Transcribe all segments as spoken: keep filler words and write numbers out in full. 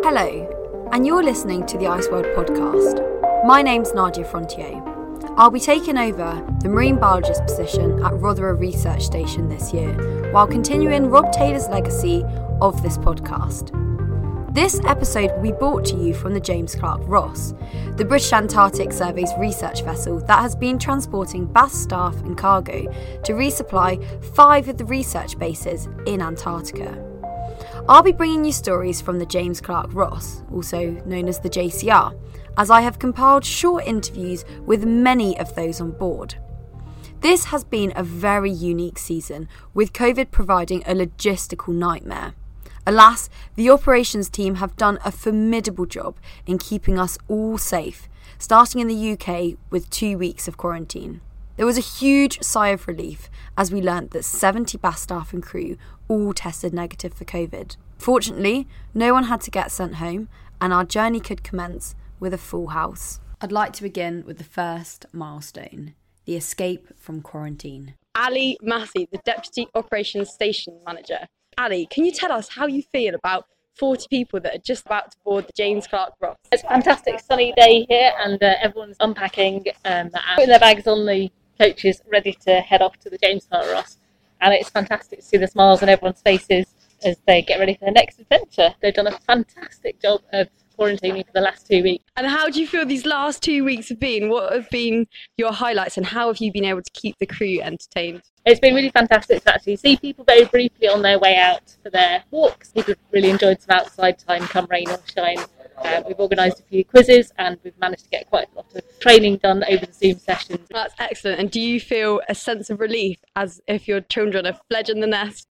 Hello, and you're listening to the Ice World podcast. My name's Nadia Frontier. I'll be taking over the marine biologist position at Rotherham Research Station this year, while continuing Rob Taylor's legacy of this podcast. This episode will be brought to you from the James Clark Ross, the British Antarctic Survey's research vessel that has been transporting B A S staff and cargo to resupply five of the research bases in Antarctica. I'll be bringing you stories from the James Clark Ross, also known as the J C R, as I have compiled short interviews with many of those on board. This has been a very unique season, with COVID providing a logistical nightmare. Alas, the operations team have done a formidable job in keeping us all safe, starting in the U K with two weeks of quarantine. There was a huge sigh of relief as we learnt that seventy B A S staff and crew all tested negative for COVID. Fortunately, no one had to get sent home, and our journey could commence with a full house. I'd like to begin with the first milestone, the escape from quarantine. Ali Massey, the Deputy Operations Station Manager. Ali, can you tell us how you feel about forty people that are just about to board the James Clark Ross? It's a fantastic sunny day here, and uh, everyone's unpacking um, and putting their bags on the coaches, ready to head off to the James Clark Ross. And it's fantastic to see the smiles on everyone's faces as they get ready for their next adventure. They've done a fantastic job of quarantining for the last two weeks. And how do you feel these last two weeks have been? What have been your highlights, and how have you been able to keep the crew entertained? It's been really fantastic to actually see people very briefly on their way out for their walks. People have really enjoyed some outside time, come rain or shine. Uh, we've organised a few quizzes, and we've managed to get quite a lot of training done over the Zoom sessions. That's excellent. And do you feel a sense of relief as if your children have fledged the nest?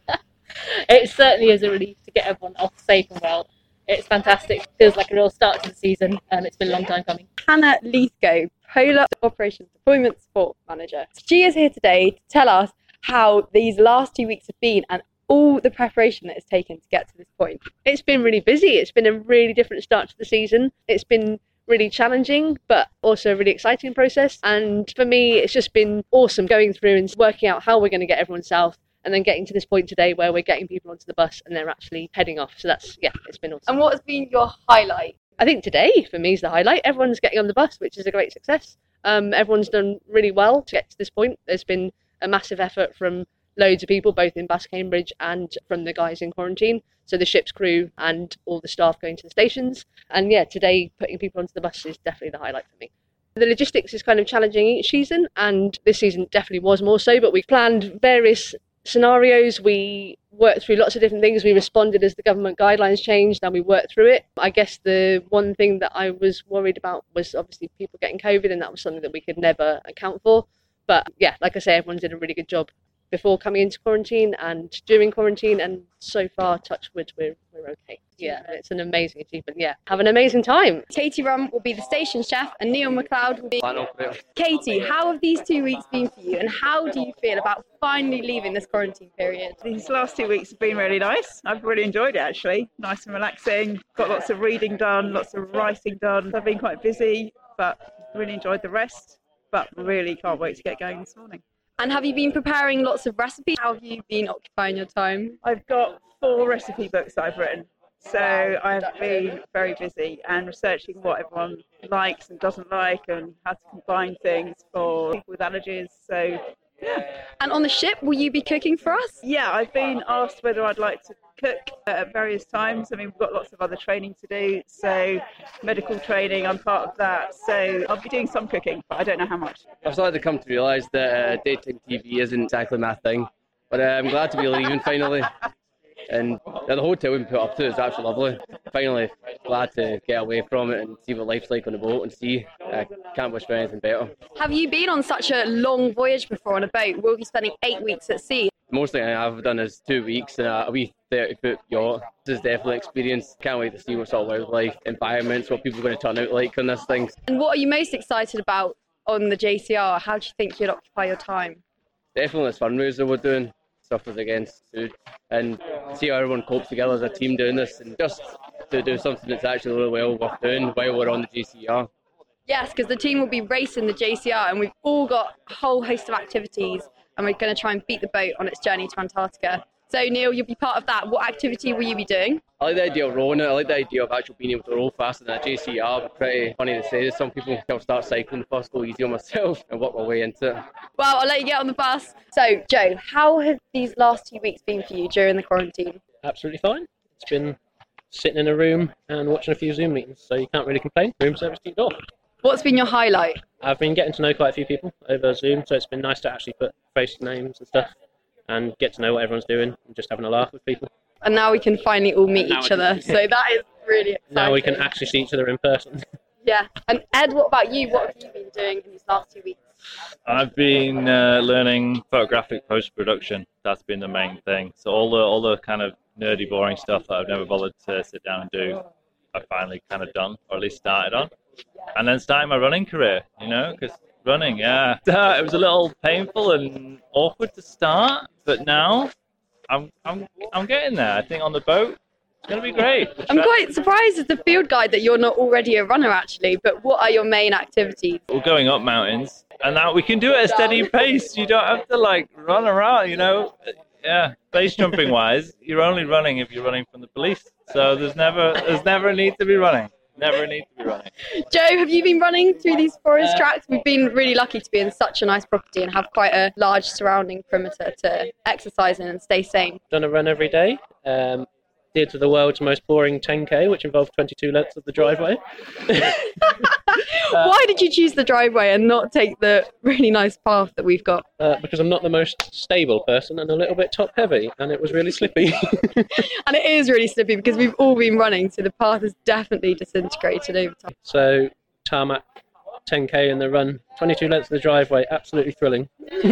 It certainly is a relief to get everyone off safe and well. It's fantastic. Feels like a real start to the season, and it's been a long time coming. Hannah Leithgo, Polar Operations Deployment Support Manager. She is here today to tell us how these last two weeks have been and all the preparation that it's taken to get to this point. It's been really busy. It's been a really different start to the season. It's been really challenging, but also a really exciting process. And for me, it's just been awesome going through and working out how we're going to get everyone south, and then getting to this point today where we're getting people onto the bus and they're actually heading off. So that's, yeah, it's been awesome. And what has been your highlight? I think today, for me, is the highlight. Everyone's getting on the bus, which is a great success. Um, everyone's done really well to get to this point. There's been a massive effort from loads of people, both in B A S Cambridge and from the guys in quarantine. So the ship's crew and all the staff going to the stations. And yeah, today, putting people onto the bus is definitely the highlight for me. The logistics is kind of challenging each season, and this season definitely was more so, but we've planned various scenarios. We worked through lots of different things. We responded as the government guidelines changed, and we worked through it. I guess the one thing that I was worried about was obviously people getting COVID, and that was something that we could never account for. But yeah, like I say, everyone's did a really good job before coming into quarantine and during quarantine, and so far, touch wood, we're, we're okay. Yeah, it's an amazing achievement. Yeah, have an amazing time. Katie Rum will be the station chef, and Neil McLeod will be... Katie, how have these two weeks been for you, and how do you feel about finally leaving this quarantine period? These last two weeks have been really nice. I've really enjoyed it, actually. Nice and relaxing. Got lots of reading done, lots of writing done. I've been quite busy, but really enjoyed the rest. But really can't wait to get going this morning. And have you been preparing lots of recipes? How have you been occupying your time? I've got four recipe books that I've written. So I've been very busy and researching what everyone likes and doesn't like, and how to combine things for people with allergies. So, yeah. And on the ship, will you be cooking for us? Yeah, I've been asked whether I'd like to cook at various times. I mean, we've got lots of other training to do. So medical training, I'm part of that. So I'll be doing some cooking, but I don't know how much. I've started to come to realise that uh, daytime T V isn't exactly my thing. But uh, I'm glad to be leaving finally. And yeah, the hotel we put up to is absolutely lovely. Finally, glad to get away from it and see what life's like on the boat and see. I can't wish for anything better. Have you been on such a long voyage before on a boat? We'll be spending eight weeks at sea. Most thing I've done is two weeks in a wee thirty foot yacht. This is definitely an experience. Can't wait to see what sort of wildlife, environments, what people are going to turn out like on this thing. And what are you most excited about on the J C R? How do you think you'll occupy your time? Definitely this fundraiser we're doing. Suffers against food, and see how everyone copes together as a team doing this, and just to do something that's actually really well worth doing while we're on the J C R. Yes, because the team will be racing the J C R, and we've all got a whole host of activities, and we're going to try and beat the boat on its journey to Antarctica. So Neil, you'll be part of that. What activity will you be doing? I like the idea of rowing it. I like the idea of actually being able to row faster than a J C R. Pretty funny to say. Some people will start cycling first, go easy on myself and work my way into it. Well, I'll let you get on the bus. So Joe, how have these last two weeks been for you during the quarantine? Absolutely fine. It's been sitting in a room and watching a few Zoom meetings, so you can't really complain. Room service kicked off. What's been your highlight? I've been getting to know quite a few people over Zoom, so it's been nice to actually put face to names and stuff and get to know what everyone's doing and just having a laugh with people. And now we can finally all meet Now each we can- other, so that is really exciting. Now we can actually see each other in person. Yeah. And Ed, what about you? What have you been doing in these last two weeks? I've been uh, learning photographic post-production. That's been the main thing. So all the all the kind of nerdy, boring stuff that I've never bothered to sit down and do, I've finally kind of done, or at least started on. And then starting my running career, you know, because running, yeah, it was a little painful and awkward to start, but now I'm I'm I'm getting there. I think on the boat, it's going to be great. I'm quite surprised as a field guide that you're not already a runner, actually. But what are your main activities? We're going up mountains, and now we can do it at a steady pace. You don't have to like run around, you know. Yeah, base jumping wise, you're only running if you're running from the police. So there's never there's never a need to be running. Never a need to be running. Joe, have you been running through these forest Uh, tracks? We've been really lucky to be in such a nice property and have quite a large surrounding perimeter to exercise in and stay sane. Done a run every day. Um, did the world's most boring ten K, which involved twenty-two lengths of the driveway. Why did you choose the driveway and not take the really nice path that we've got? Uh, because I'm not the most stable person and a little bit top heavy, and it was really slippy. And it is really slippy because we've all been running, so the path has definitely disintegrated over time. So tarmac, ten K in the run, twenty-two lengths of the driveway, absolutely thrilling.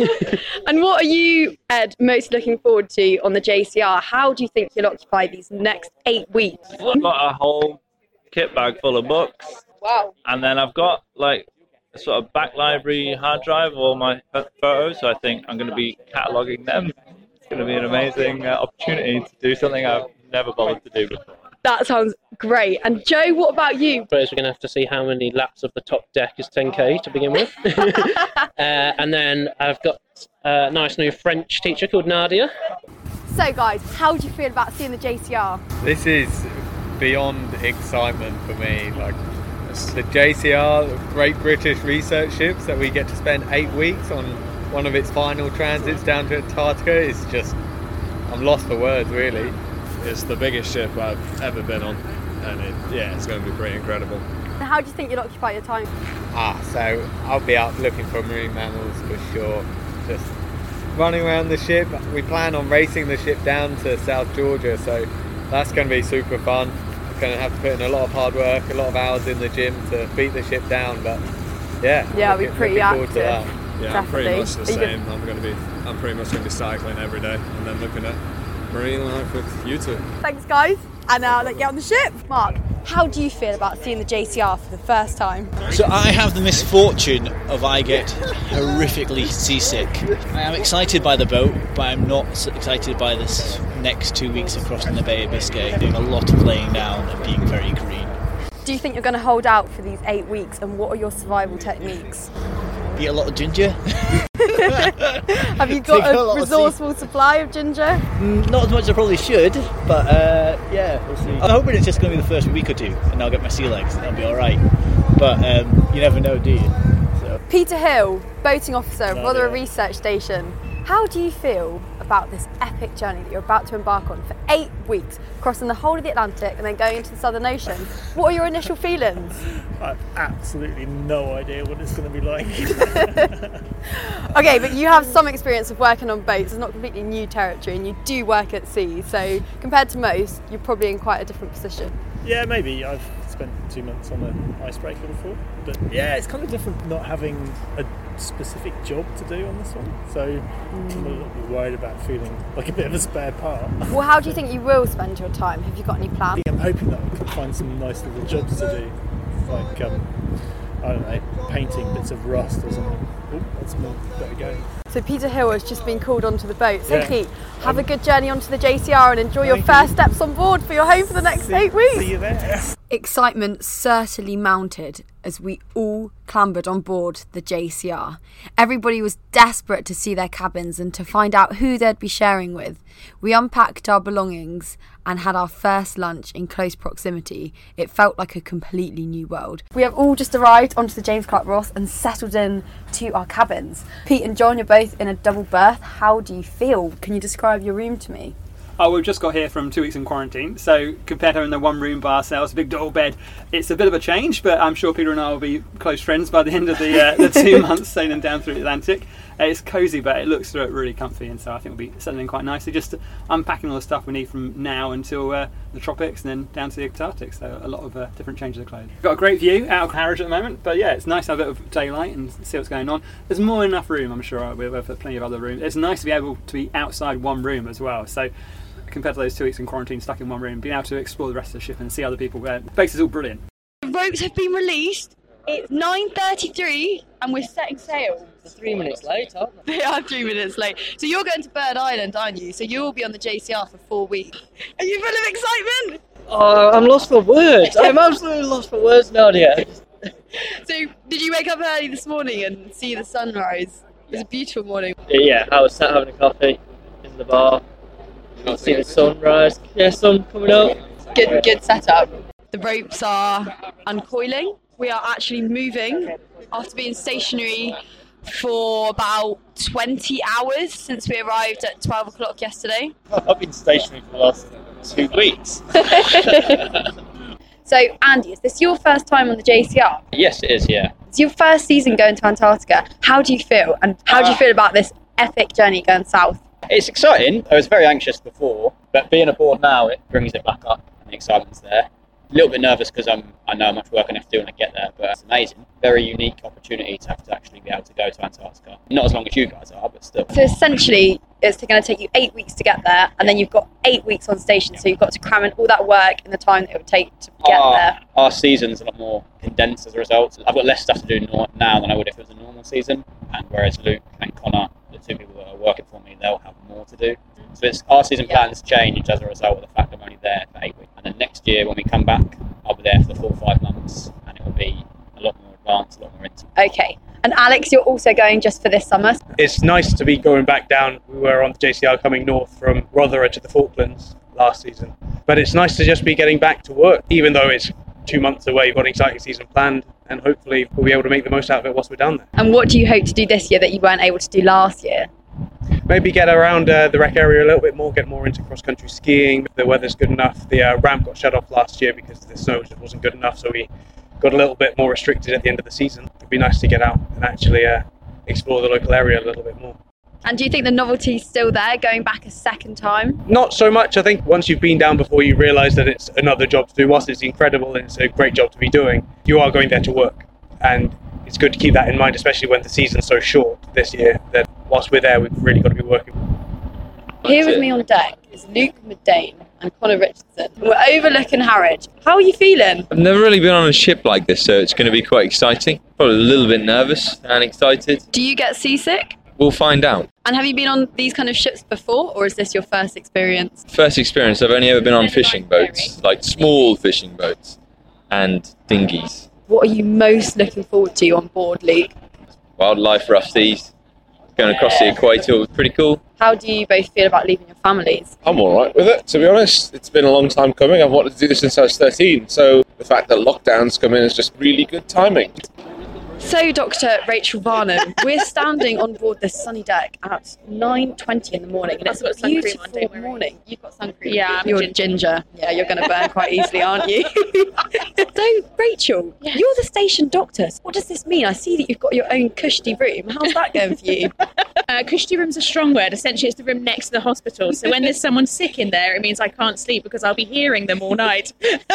And what are you, Ed, most looking forward to on the J C R? How do you think you'll occupy these next eight weeks? I've got a whole kit bag full of books, Wow. and then I've got like a sort of back library hard drive of all my photos. So I think I'm going to be cataloguing them. It's going to be an amazing uh, opportunity to do something I've never bothered to do before. That sounds great. And Joe, what about you? Suppose we're going to have to see how many laps of the top deck is ten K to begin with. uh, and then I've got a nice new French teacher called Nadia. So guys, how do you feel about seeing the J C R? This is beyond excitement for me. Like the J C R, Great British Research Ships, that we get to spend eight weeks on one of its final transits down to Antarctica is just, I'm lost for words really. It's the biggest ship I've ever been on, and it, yeah, it's going to be pretty incredible. And how do you think you'll occupy your time? Ah, so I'll be out looking for marine mammals for sure. Just running around the ship. We plan on racing the ship down to South Georgia, so that's going to be super fun. We're going to have to put in a lot of hard work, a lot of hours in the gym to beat the ship down, but yeah. Yeah, looking, we're pretty looking forward active. to that. Yeah, I'm pretty much the same. I'm going to be, I'm pretty much going to be cycling every day, and then looking at marine life with you two. Thanks guys, and now let's get on the ship. Mark, how do you feel about seeing the J C R for the first time? So I have the misfortune of I get horrifically seasick. I am excited by the boat, but I'm not so excited by this next two weeks of crossing the Bay of Biscay, doing a lot of laying down and being very green. Do you think you're going to hold out for these eight weeks, and what are your survival techniques? Eat a lot of ginger. Have you got Take a a lot of resourceful supply of ginger? Mm, Not as much as I probably should, but uh, yeah, we'll see. I'm hoping it's just going to be the first week or two, and I'll get my sea legs, and I'll be all right. But um, you never know, do you? So. Peter Hill, boating officer of Oh, Rotherham yeah. Research Station. How do you feel about this epic journey that you're about to embark on for eight weeks, crossing the whole of the Atlantic and then going into the Southern Ocean? What are your initial feelings? I've absolutely no idea what it's going to be like. Okay, but you have some experience of working on boats. It's not completely new territory, and you do work at sea, so compared to most, you're probably in quite a different position. Yeah, maybe. I've spent two months on an icebreaker before, but yeah, it's kind of different not having a specific job to do on this one, so mm. I'm a little bit worried about feeling like a bit of a spare part. Well, how do you think you will spend your time? Have you got any plans? I'm hoping that I can find some nice little jobs to do, like um, I don't know, painting bits of rust or something. Oh, that's me. Better go. So Peter Hill has just been called onto the boat. So Yeah. Pete, have Um, a good journey onto the J C R and enjoy your thank first you. steps on board for your home for the next See- eight weeks. See you there. Excitement certainly mounted as we all clambered on board the J C R. Everybody was desperate to see their cabins and to find out who they'd be sharing with. We unpacked our belongings and had our first lunch in close proximity. It felt like a completely new world. We have all just arrived onto the James Clark Ross and settled in to our cabins. Pete and John, you're both in a double berth. How do you feel? Can you describe your room to me? Oh, we've just got here from two weeks in quarantine, so compared to having the one room by ourselves, a big double bed, it's a bit of a change, but I'm sure Peter and I will be close friends by the end of the, uh, the two months sailing down through the Atlantic. Uh, it's cosy, but it looks really comfy, and so I think we'll be settling in quite nicely, just unpacking all the stuff we need from now until uh, the tropics and then down to the Antarctic, so a lot of uh, different changes of clothes. We've got a great view out of Harwich at the moment, but yeah, it's nice to have a bit of daylight and see what's going on. There's more than enough room, I'm sure, we have plenty of other rooms. It's nice to be able to be outside one room as well, so compared to those two weeks in quarantine stuck in one room, being able to explore the rest of the ship and see other people, uh, the place is all brilliant. The ropes have been released. It's nine thirty-three and we're setting sail. They're three minutes late, aren't they? They are three minutes late. So you're going to Bird Island, aren't you? So you'll be on the J C R for four weeks. Are you full of excitement? Oh, I'm lost for words. I'm absolutely lost for words, Nadia. So did you wake up early this morning and see the sunrise? It was a beautiful morning. Yeah, I was sat having a coffee in the bar. See the sunrise. Yeah, sun coming up. Good, good setup. The ropes are uncoiling. We are actually moving after being stationary for about twenty hours since we arrived at twelve o'clock yesterday. I've been stationary for the last two weeks. So, Andy, is this your first time on the J C R? Yes, it is, yeah. It's your first season going to Antarctica. How do you feel? And how do you feel about this epic journey going south? It's exciting. I was very anxious before, but being aboard now, it brings it back up and the excitement's there. A little bit nervous because I'm, I know how much work I have to do when I get there, but it's amazing. Very unique opportunity to have to actually be able to go to Antarctica. Not as long as you guys are, but still. So essentially, it's going to take you eight weeks to get there, and then you've got eight weeks on station, so you've got to cram in all that work in the time that it would take to get our, there. Our season's a lot more condensed as a result. I've got less stuff to do now than I would if it was a normal season, and whereas Luke and Connor, the two people that are working for me, they'll have more to do. So it's, our season plans changed as a result of the fact I'm only there for eight weeks. And then next year, when we come back, I'll be there for the full five months, and it will be a lot more advanced, a lot more intimate. Okay. And Alex, you're also going just for this summer. It's nice to be going back down. We were on the J C R coming north from Rotherham to the Falklands last season. But it's nice to just be getting back to work, even though it's two months away. We've got an exciting season planned, and hopefully we'll be able to make the most out of it whilst we're down there. And what do you hope to do this year that you weren't able to do last year? Maybe get around uh, the rec area a little bit more, get more into cross-country skiing. If the weather's good enough. The uh, ramp got shut off last year because the snow just wasn't good enough, so we got a little bit more restricted at the end of the season. It'd be nice to get out and actually uh, explore the local area a little bit more. And do you think the novelty's still there, going back a second time? Not so much. I think once you've been down before, you realise that it's another job to do. Whilst it's incredible and it's a great job to be doing, you are going there to work. And it's good to keep that in mind, especially when the season's so short this year, that whilst we're there, we've really got to be working. Here with me on deck is Luke Mundane and Connor Richardson. We're overlooking Harwich. How are you feeling? I've never really been on a ship like this, so it's going to be quite exciting. Probably a little bit nervous and excited. Do you get seasick? We'll find out. And have you been on these kind of ships before, or is this your first experience? First experience. I've only ever been on fishing boats, like small fishing boats and dinghies. What are you most looking forward to on board, Luke? Wildlife, rough seas, going across the equator was pretty cool. How do you both feel about leaving your families? I'm alright with it, to be honest. It's been a long time coming. I've wanted to do this since I was thirteen, so the fact that lockdown's come in is just really good timing. So, Doctor Rachel Varnum, we're standing on board this sunny deck at nine twenty in the morning, and it's a beautiful morning. You've got sun cream. Yeah, I'm you're ginger. ginger. Yeah, you're going to burn quite easily, aren't you? So, Rachel, yes. You're the station doctor. What does this mean? I see that you've got your own cushy room. How's that going for you? Uh, cushy room's a strong word. Essentially, it's the room next to the hospital. So when there's someone sick in there, it means I can't sleep because I'll be hearing them all night.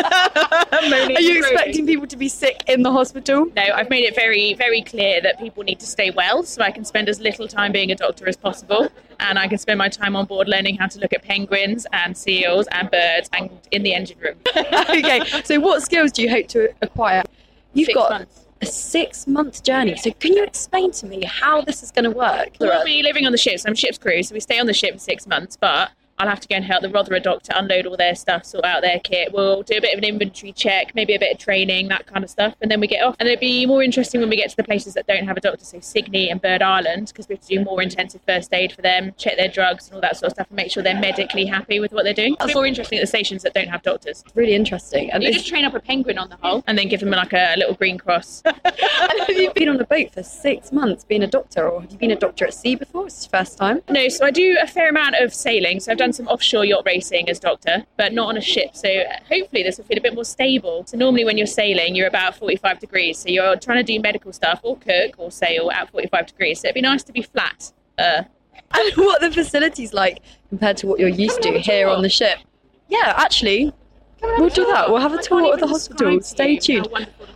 Are you expecting people to be sick in the hospital? No, I've made it very, very clear that people need to stay well, so I can spend as little time being a doctor as possible, and I can spend my time on board learning how to look at penguins and seals and birds and in the engine room. Okay, so what skills do you hope to acquire? You've Six got months. a six-month journey, so can you explain to me how this is going to work? We'll be living on the ship, so I'm ship's crew, so we stay on the ship for six months, but I'll have to go and help the Rotherham doctor unload all their stuff, sort out their kit. We'll do a bit of an inventory check, maybe a bit of training, that kind of stuff, and then we get off. And it'll be more interesting when we get to the places that don't have a doctor, so Signy and Bird Island, because we have to do more intensive first aid for them, check their drugs and all that sort of stuff, and make sure they're medically happy with what they're doing. It's more interesting at the stations that don't have doctors. Really interesting. And you just train up a penguin on the hull and then give them like a little green cross. And have you been on a boat for six months being a doctor, or have you been a doctor at sea before? It's your first time? No, so I do a fair amount of sailing. So I've done some offshore yacht racing as doctor, but not on a ship. So hopefully this will feel a bit more stable. So normally when you're sailing, you're about forty-five degrees. So you're trying to do medical stuff or cook or sail at forty-five degrees. So it'd be nice to be flat. Uh. And what are the facilities like compared to what you're used to here on the ship? Yeah, actually, we'll do that. We'll have a tour of the hospital. Stay tuned.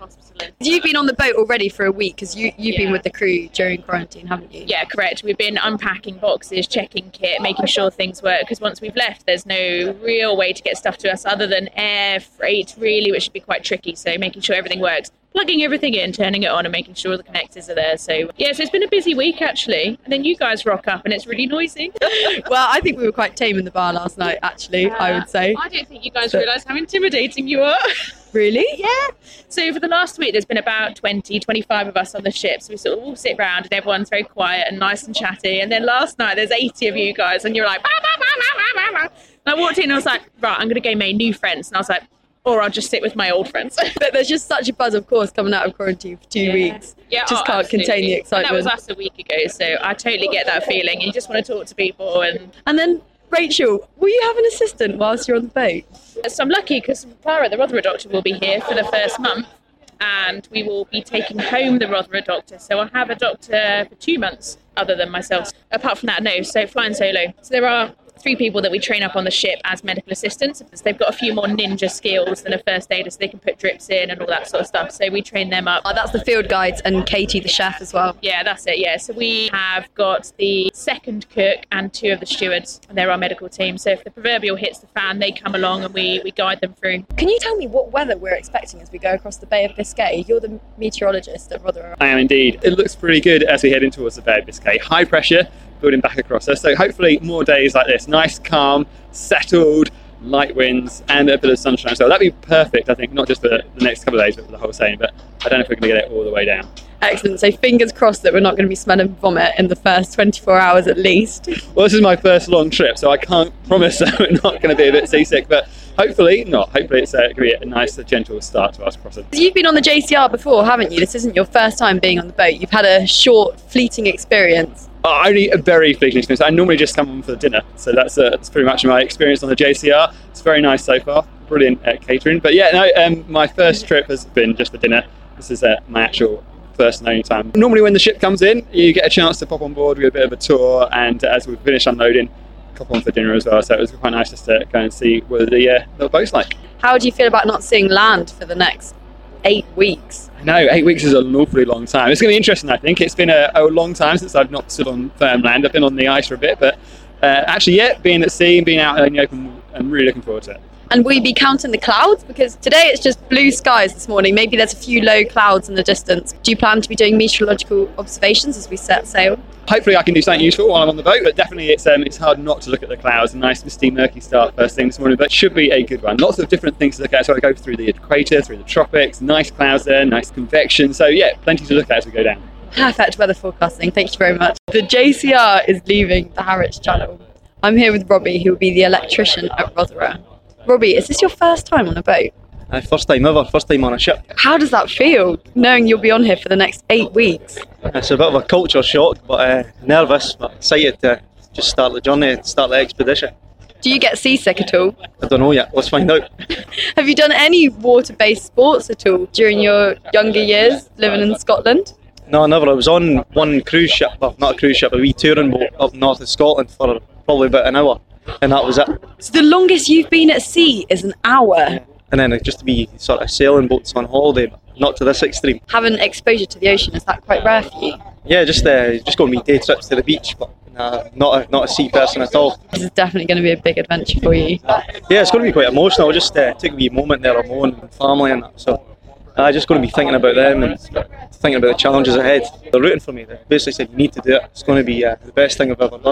You've been on the boat already for a week because you, you've yeah. been with the crew during quarantine, haven't you? Yeah, correct. We've been unpacking boxes, checking kit, making sure things work, because once we've left, there's no real way to get stuff to us other than air freight, really, which should be quite tricky. So making sure everything works, plugging everything in, turning it on and making sure the connectors are there. So yeah, so it's been a busy week actually. And then you guys rock up and it's really noisy. Well, I think we were quite tame in the bar last night, actually, uh, I would say. I don't think you guys but... realise how intimidating you are. Really? Yeah. So for the last week, there's been about twenty, twenty-five of us on the ship. So we sort of all sit round and everyone's very quiet and nice and chatty. And then last night, there's eighty of you guys and you're like, bah, bah, bah, bah, bah, bah. And I walked in and I was like, right, I'm going to go make new friends. And I was like, or I'll just sit with my old friends. But there's just such a buzz, of course, coming out of quarantine for two yeah. weeks. Yeah, just oh, can't absolutely. contain the excitement. And that was us a week ago, so I totally get that feeling. You just want to talk to people. And and then, Rachel, will you have an assistant whilst you're on the boat? So I'm lucky because Clara, the Rotherham doctor, will be here for the first month. And we will be taking home the Rotherham doctor. So I'll have a doctor for two months other than myself. Apart from that, no. So flying solo. So there are three people that we train up on the ship as medical assistants. They've got a few more ninja skills than a first aider, so they can put drips in and all that sort of stuff. So we train them up. Oh, that's the field guides and Katie, the chef, as well. Yeah, that's it, yeah. So we have got the second cook and two of the stewards, and they're our medical team. So if the proverbial hits the fan, they come along and we, we guide them through. Can you tell me what weather we're expecting as we go across the Bay of Biscay? You're the meteorologist at Rotherham. I am indeed. It looks pretty good as we head in towards the Bay of Biscay. High pressure building back across us. So hopefully more days like this. Nice, calm, settled, light winds and a bit of sunshine. So that'd be perfect, I think, not just for the next couple of days, but for the whole sailing. But I don't know if we're going to get it all the way down. Excellent. So fingers crossed that we're not going to be smelling vomit in the first twenty-four hours at least. Well, this is my first long trip, so I can't promise that we're not going to be a bit seasick, but hopefully not. Hopefully it's uh, going to be a nice, gentle start to us crossing. You've been on the J C R before, haven't you? This isn't your first time being on the boat. You've had a short, fleeting experience. Oh, only a very fleeting experience. I normally just come on for dinner, so that's, uh, that's pretty much my experience on the J C R. It's very nice so far, brilliant uh, catering. But yeah, no, um, my first trip has been just for dinner. This is uh, my actual first and only time. Normally when the ship comes in, you get a chance to pop on board, we get a bit of a tour, and uh, as we finish unloading, pop on for dinner as well. So it was quite nice just to go and see what the, uh, the boat's like. How do you feel about not seeing land for the next eight weeks? No, eight weeks is an awfully long time. It's going to be interesting, I think. It's been a, a long time since I've not stood on firm land. I've been on the ice for a bit, but uh, actually, yeah, being at sea, being out in the open, I'm really looking forward to it. And will you be counting the clouds? Because today it's just blue skies this morning. Maybe there's a few low clouds in the distance. Do you plan to be doing meteorological observations as we set sail? Hopefully I can do something useful while I'm on the boat, but definitely it's um, it's hard not to look at the clouds. A nice misty murky start first thing this morning, but it should be a good one. Lots of different things to look at. So I go through the equator, through the tropics, nice clouds there, nice convection. So yeah, plenty to look at as we go down. Perfect weather forecasting, thank you very much. The J C R is leaving the Harwich Channel. I'm here with Robbie, who will be the electrician at Rotherham. Robbie, is this your first time on a boat? Uh, first time ever, first time on a ship. How does that feel, knowing you'll be on here for the next eight weeks? It's a bit of a culture shock, but uh, nervous, but excited to just start the journey, start the expedition. Do you get seasick at all? I don't know yet, let's find out. Have you done any water-based sports at all during your younger years living in Scotland? No, never. I was on one cruise ship, well, not a cruise ship, a wee touring boat up north of Scotland for probably about an hour, and that was it. So the longest you've been at sea is an hour? And then just to be sort of sailing boats on holiday, but not to this extreme. Having exposure to the ocean, is that quite rare for you? Yeah, just uh, just going to be day trips to the beach, but uh, not a, not a sea person at all. This is definitely going to be a big adventure for you. Yeah, it's going to be quite emotional. I just uh, took a wee moment there alone with family and that, so I'm uh, just going to be thinking about them and thinking about the challenges ahead. They're rooting for me. They basically said, you need to do it. It's going to be uh, the best thing I've ever done.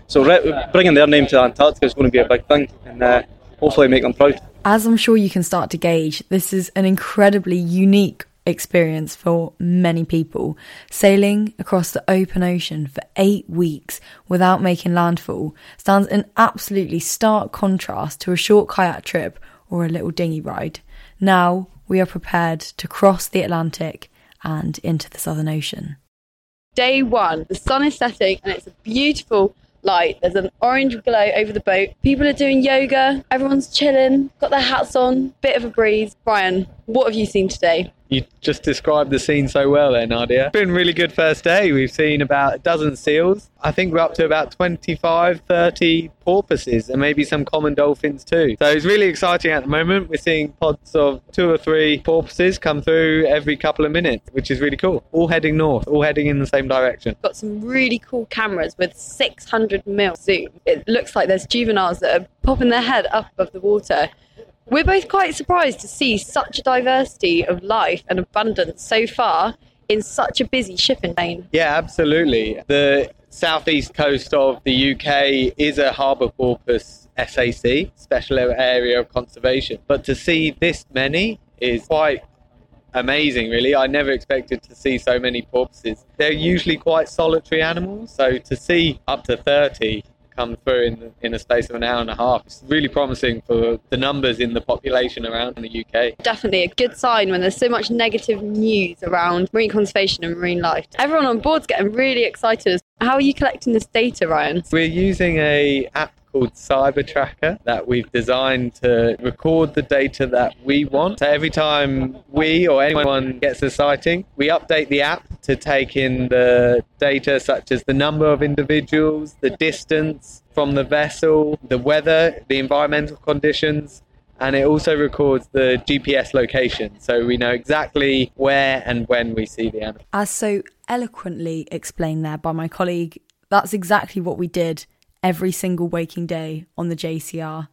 So re- bringing their name to Antarctica is going to be a big thing, and uh, hopefully make them proud. As I'm sure you can start to gauge, this is an incredibly unique experience for many people. Sailing across the open ocean for eight weeks without making landfall stands in absolutely stark contrast to a short kayak trip or a little dinghy ride. Now we are prepared to cross the Atlantic and into the Southern Ocean. Day one, the sun is setting and it's a beautiful light. There's an orange glow over the boat. People are doing yoga, everyone's chilling, got their hats on, bit of a breeze. Brian, what have you seen today? You just described the scene so well there, Nadia. It's been a really good first day. We've seen about a dozen seals. I think we're up to about twenty-five, thirty porpoises and maybe some common dolphins too. So it's really exciting at the moment. We're seeing pods of two or three porpoises come through every couple of minutes, which is really cool. All heading north, all heading in the same direction. Got some really cool cameras with six hundred mil zoom. It looks like there's juveniles that are popping their head up above the water. We're both quite surprised to see such a diversity of life and abundance so far in such a busy shipping lane. Yeah, absolutely. The southeast coast of the U K is a harbour porpoise S A C, Special Area of Conservation. But to see this many is quite amazing, really. I never expected to see so many porpoises. They're usually quite solitary animals, so to see up to thirty come through in, in a space of an hour and a half. It's really promising for the numbers in the population around the U K. Definitely a good sign when there's so much negative news around marine conservation and marine life. Everyone on board's getting really excited. How are you collecting this data, Ryan? We're using a app called Cyber Tracker that we've designed to record the data that we want. So every time we or anyone gets a sighting, we update the app to take in the data such as the number of individuals, the distance from the vessel, the weather, the environmental conditions, and it also records the G P S location, so we know exactly where and when we see the animal. As so eloquently explained there by my colleague, that's exactly what we did every single waking day on the J C R.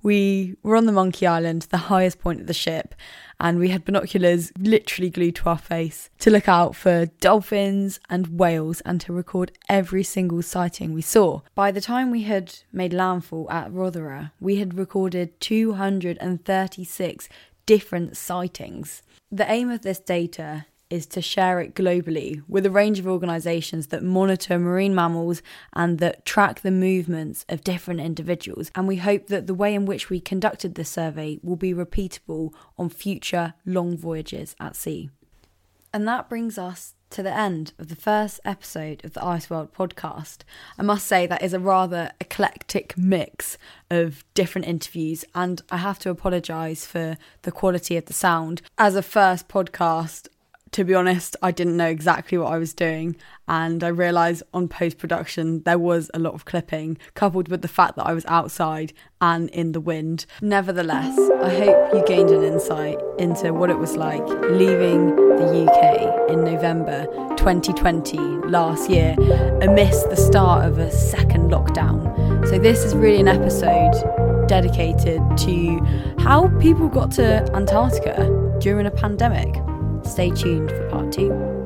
We were on the Monkey Island, the highest point of the ship, and we had binoculars literally glued to our face to look out for dolphins and whales and to record every single sighting we saw. By the time we had made landfall at Rothera, we had recorded two hundred thirty-six different sightings. The aim of this data is to share it globally with a range of organisations that monitor marine mammals and that track the movements of different individuals. And we hope that the way in which we conducted this survey will be repeatable on future long voyages at sea. And that brings us to the end of the first episode of the Ice World podcast. I must say that is a rather eclectic mix of different interviews, and I have to apologise for the quality of the sound. As a first podcast, to be honest, I didn't know exactly what I was doing, and I realised on post-production there was a lot of clipping, coupled with the fact that I was outside and in the wind. Nevertheless, I hope you gained an insight into what it was like leaving the U K in November twenty twenty last year amidst the start of a second lockdown. So this is really an episode dedicated to how people got to Antarctica during a pandemic. Stay tuned for part two.